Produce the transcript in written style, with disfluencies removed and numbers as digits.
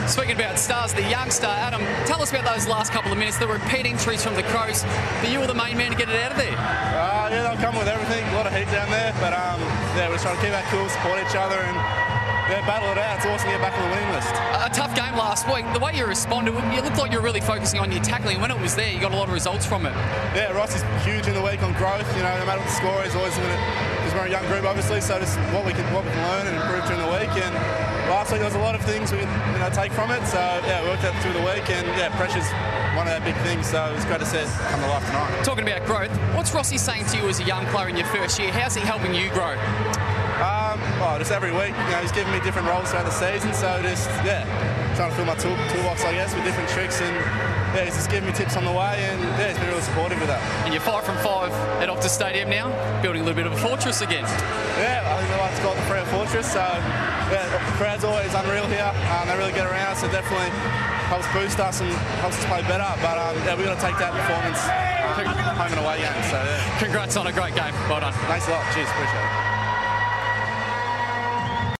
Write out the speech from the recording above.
Speaking about stars, the young star, Adam, tell us about those last couple of minutes, the repeat entries from the Crows, but you were the main man to get it out of there. Yeah, they'll come with everything, a lot of heat down there, but yeah, we're just trying to keep our cool, support each other, and yeah, battle it out. It's awesome to get back on the winning list. A tough game last week. The way you responded, you looked like you were really focusing on your tackling. When it was there, you got a lot of results from it. Yeah, Ross is huge in the week on growth. You know, no matter what the score is, always looking at, because we're a young group, obviously, so just what we can learn and improve during the week. And last week there was a lot of things we can take from it. So yeah, we worked out through the week, and yeah, pressure's one of our big things. So it was great to see it come to life tonight. Talking about growth, what's Rossi saying to you as a young player in your first year? How's he helping you grow? Just every week, you know, he's giving me different roles throughout the season, so just, yeah, trying to fill my toolbox, I guess, with different tricks, and yeah, he's just giving me tips on the way, and yeah, he's been really supportive with that. And you're 5 from 5 at Optus Stadium now, building a little bit of a fortress again. Yeah, I think they like to call it the Freo Fortress, so yeah, the crowd's always unreal here, they really get around, so definitely helps boost us and helps us play better, but yeah, we've got to take that performance home and away game, so yeah. Congrats on a great game, well done. Thanks a lot, cheers, appreciate it.